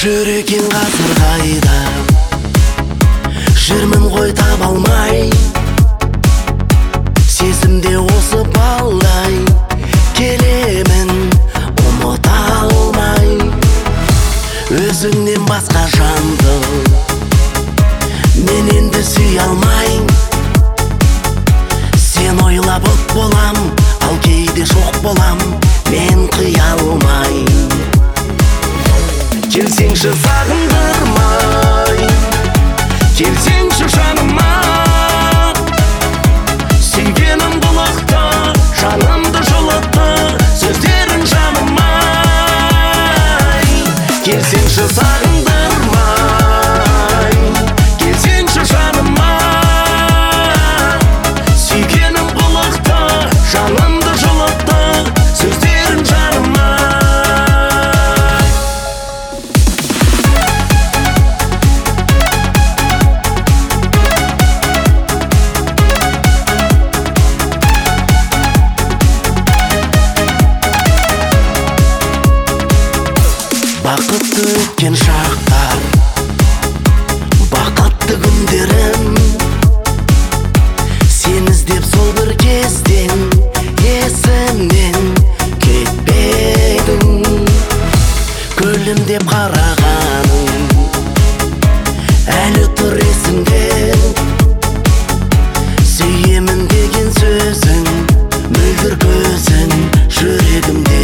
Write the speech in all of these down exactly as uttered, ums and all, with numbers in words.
жүрегің қазір қайда, жүрмін ғой таба алмай. Сезімде осы балдай келемін, ұмыта алмай. Өзіңнен басқа жанды мен енді сүй алмай. Сен ойлап от болам, ал кейде жоқ болам, мен қия алмай. Келсеңші сағындырмай, келсеңші жаныма. Сүйгенім бұлақты, жанымды жылытты, сөздерің жаныма. Келсеңші сағындырмай, келсеңші жаныма. Сүйгенім бұлақты, жанымды жылытты, сөздерің жаныма. Бақытты өткен шақтар, бақытты күндерім. Сен іздеп сол бір кезден есімнен кетпедің. Гүлім деп қарағаның әлі тұр есімде. Сүйемін деген сөзің, мөлдір көзің жүрегімде.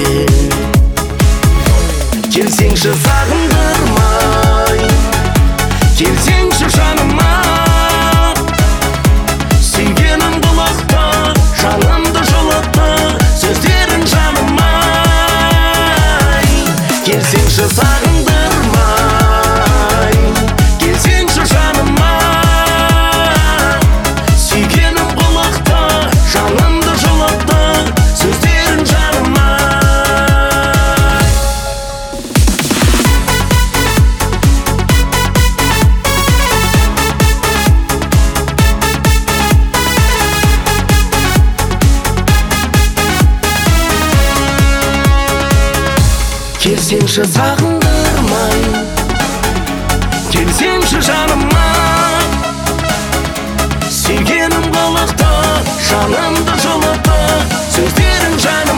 Келсеңші сағындырмай, келсеңші жаныма. Сүйгенім бұлақты, жанымды жылытты, сөздерің жаныма. Келсеңші сағындырмай, келсеңші жаныма. Сүйгенім бұлақты, жанымды жылытты, сөздерің жаныма. Келсеңші сағындырмай, келсеңші жаныма. Сүйгенім бұлақты, жанымды жылытты, сөздерің жаныма.